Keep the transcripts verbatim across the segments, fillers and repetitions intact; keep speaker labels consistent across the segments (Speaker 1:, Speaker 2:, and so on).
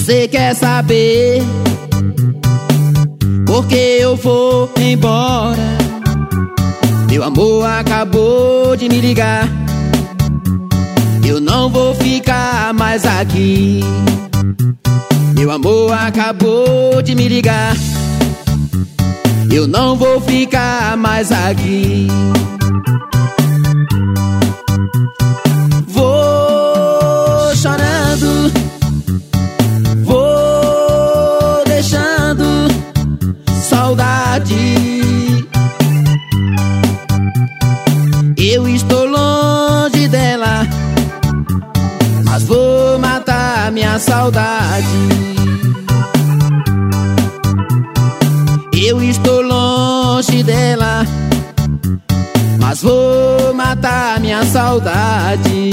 Speaker 1: Você quer saber por que eu vou embora? Meu amor acabou de me ligar. Eu não vou ficar mais aqui. Meu amor acabou de me ligar. Eu não vou ficar mais aqui. Vou chorando, vou deixando saudade. Eu estou longe dela, mas vou matar minha saudade. Eu estou longe dela, mas vou matar minha saudade.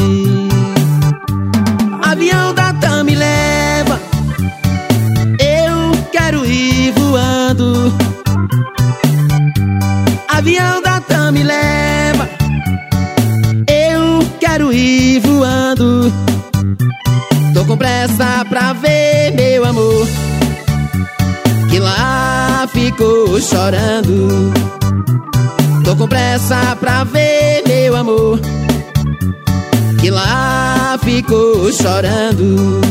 Speaker 1: Avião da TAM me leva, eu quero ir voando. Avião da TAM me leva, eu quero ir voando. Tô com pressa pra ver meu amor, que lá ficou chorando. Tô com pressa pra ver meu amor, que lá ficou chorando.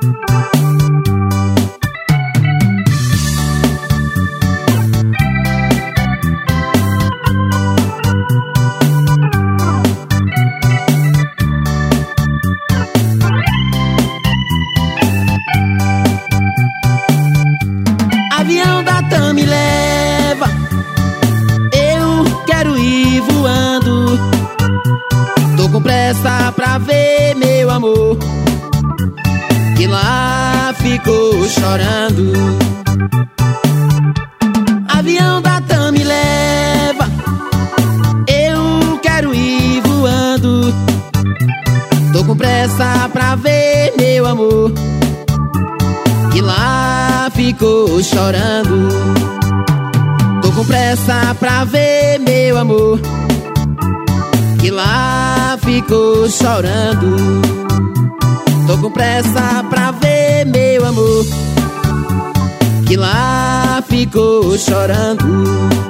Speaker 1: Avião da TAM me leva, eu quero ir voando. Tô com pressa pra ver meu amor, que lá ficou chorando. Avião da TAM me leva, eu quero ir voando. Tô com pressa pra ver meu amor, que lá ficou chorando. Tô com pressa pra ver meu amor, que lá ficou chorando. Tô com pressa pra ver meu amor, que lá ficou chorando.